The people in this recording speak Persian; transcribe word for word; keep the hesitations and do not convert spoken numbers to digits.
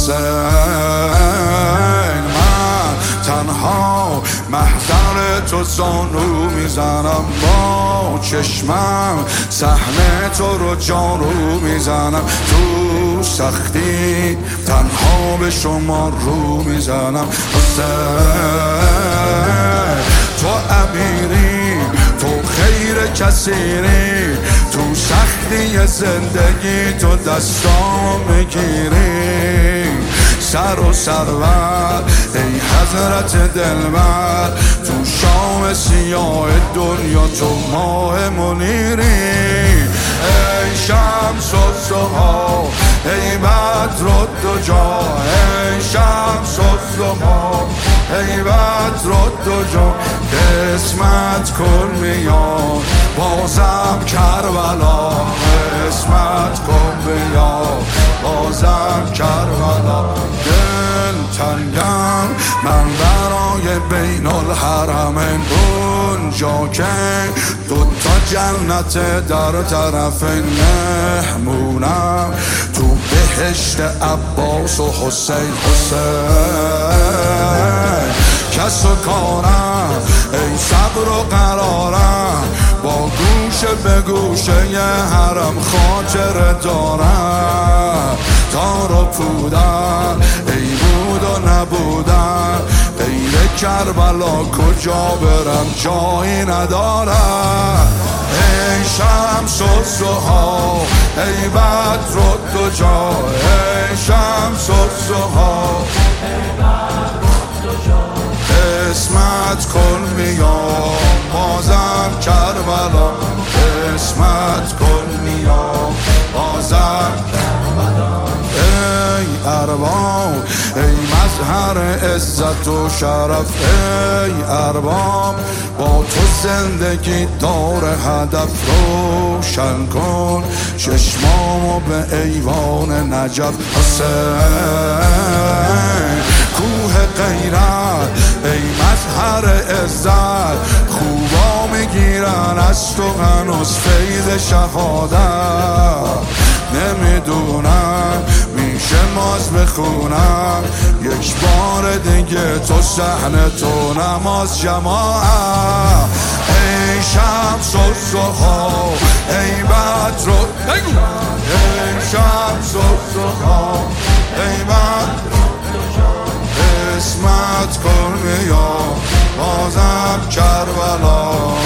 حسین من تنها محضر تو زانو میزنم، با چشمم صحنه تو رو جارو میزنم، تو سختی تنها به شما رو میزنم. حسین تو امیری، تو خیر کثیری، تو سختی زندگی تو دستام میگیری. سر و سرور ای حضرت دلبر، تو شام سیاه دنیا تو ماه منیری. ای شمس و ضحی ای بدر و دجا، ای شمس و ضحی ای بدر و دجا، قسمت کن میاد بازم کربلا، قسمت کن بیاد بازم کربلا. دل تنگم من برای بین الحرمین، اونجا که دوتا جنت در طرف مهمونم، تو بهشت عباس و حسین. حسین کس و کارم ای صبر و قرارم، با گوش به گوشه ی حرم خاطر دارم. تار و پودن ای بود و نبودن، غیر کربلا کجا برم جایی ندارم. ای شمس و ضحی ای بدر و دجا، ای شمس و ضحی ای بدر و دجا، قسمت کن میام بازم کربلا، قسمت کن میام بازم کربلا. ای ارباب ای مظهر عزت و شرف، ای ارباب با تو زندگی دار هدف، روشن کن چشمامو به ایوان نجف. حسین کوه غیرت ای مظهر عزت، خوبا میگیرن از تو هنوز فیض شهادت. نمیدونم میشه ماز بخونم یک بار دیگه تو صحنه تو نماز جماعت. ای شمس و ضحی ای بدر و دجا، ای شمس و ضحی ای بدر و دجا، قسمت کن میام بازم کربلا.